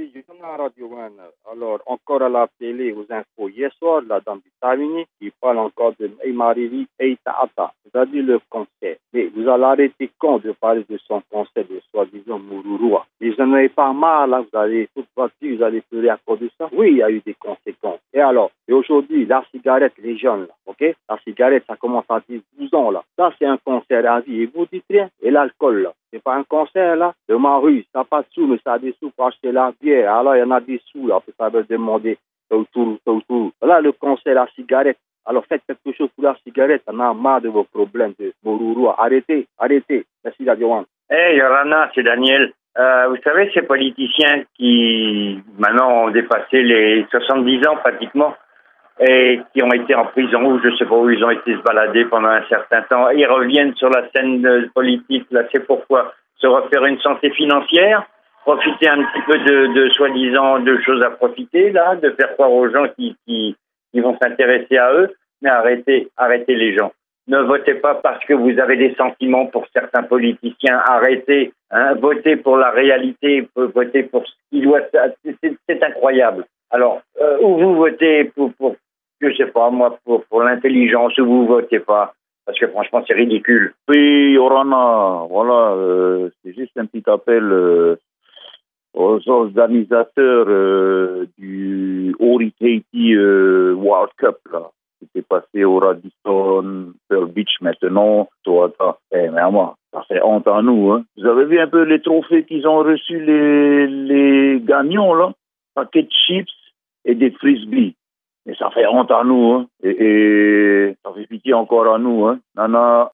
Oui, je suis à la radio. Alors, encore à la télé, aux infos, hier soir, là, dans Vitamini, il parle encore de Emariri Eitaata, c'est-à-dire le concert. Mais vous allez arrêter quand de parler de son concert de soi-disant Mururua. Vous n'en avez pas marre, là, vous allez toute votre vie, vous allez pleurer à cause de ça. Oui, il y a eu des conséquences. Et alors, et aujourd'hui, la cigarette, les jeunes, là, ok? La cigarette, ça commence à 12 ans, là. Ça, c'est un concert à vie. Et vous dites rien. Et l'alcool, là. C'est pas un concert, là. De ma rue, ça n'a pas de sous, mais ça a des sous pour acheter la bière. Alors, il y en a des sous, là. Ça veut demander autour. Voilà le concert, la cigarette. Alors, faites quelque chose pour la cigarette. On a marre de vos problèmes de Moruro. Arrêtez. Merci, Radioan. Hey, Yorana, c'est Daniel. Vous savez, ces politiciens qui, maintenant, ont dépassé les 70 ans, pratiquement, et qui ont été en prison, ou je sais pas où ils ont été se balader pendant un certain temps, ils reviennent sur la scène politique, là, c'est pourquoi se refaire une santé financière, profiter un petit peu de soi-disant de choses à profiter, là, de faire croire aux gens qui vont s'intéresser à eux, mais arrêtez les gens. Ne votez pas parce que vous avez des sentiments pour certains politiciens. Arrêtez, votez pour la réalité, votez pour ce qui doit. C'est incroyable. Alors, ou vous votez pour je sais pas moi, pour l'intelligence, ou vous votez pas, parce que franchement c'est ridicule. Oui, Yorana, voilà, c'est juste un petit appel aux organisateurs du Ori Tahiti World Cup là. C'était passé au Radisson, Pearl Beach maintenant, Toata. Mais moi, ça fait honte à nous. Hein. Vous avez vu un peu les trophées qu'ils ont reçus les gagnants, là? Paquet de chips et des frisbees. Mais ça fait honte à nous. Hein. Et ça fait pitié encore à nous. Hein. Nana.